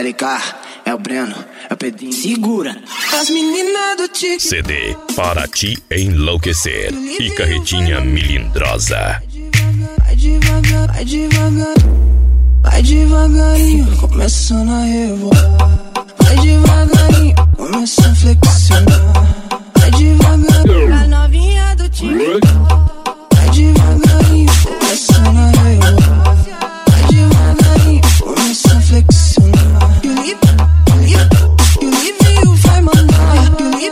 LK, é o Breno, é o Pedrinho. Segura. As meninas do tique. CD para te enlouquecer e carretinha melindrosa. Vai devagar, vai devagar. Vai devagarinho, começando a rebolar. Vai devagarinho, começa a flexionar. Vai devagarinho, a novinha do tique. Vai devagarinho, começando a rebolar. Vai devagarinho, começa a flexionar. E o Livinho vai mandar.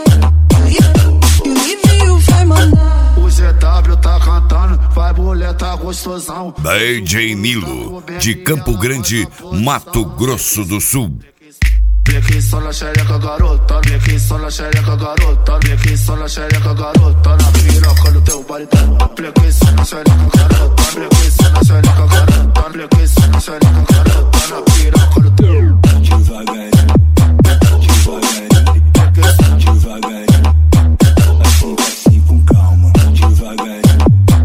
E o Livinho vai mandar. O ZW tá cantando, vai mulher, tá gostosão. DJ Nilo, de Campo Grande, Mato Grosso do Sul. Bleque só na xereca, garota. Bleque só na xereca, garota. Bleque só na xereca, garota. Na piroca do teu baritão. Bleque só na xereca, garota. Bleque só na xereca, garota. Bleque só na xereca, garota. Na piroca do teu. Devagarinho, devagarinho, devagarinho. Assim com calma. Devagarinho,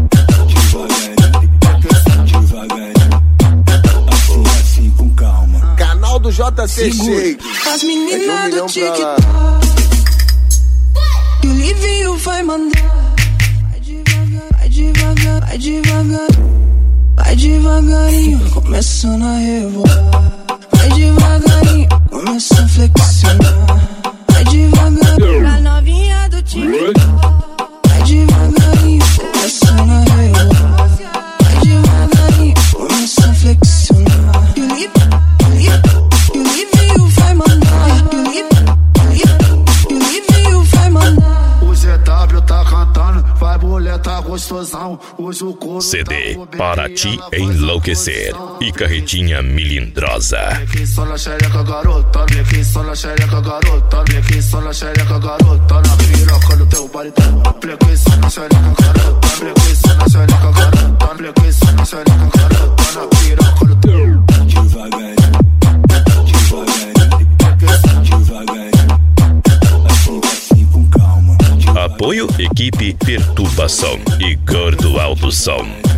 devagarinho, devagarinho. Assim com calma. Canal do JC Shake. As meninas do tique. pra lá. E o Livinho vai mandar. Vai devagar, vai devagar, vai devagar. Vai devagarinho, começando a rebolar. Vai devagarinho, começa a flexionar. Vai devagarinho, a novinha do tique. Vai devagarinho, começando a rebolar. Vai devagarinho, começa a flexionar. E o Livinho vai mandar. E o Livinho vai mandar. O ZW tá cantando, vai mulher, tá gostosão. Hoje o couro CD tá para te enlouquecer e carretinha melindrosa. Bleque só na xereca, garota. Bleque só na xereca, garota. Bleque só na xereca, garota. Na piroca do teu baritão. Bleque só na xereca, garota. Bleque só na xereca, garota. Bleque só na xereca, garota. Na piroca do teu. Devagarinho, devagarinho, devagarinho. Assim com calma. Apoio equipe Perturbação e Gordo Alto Som.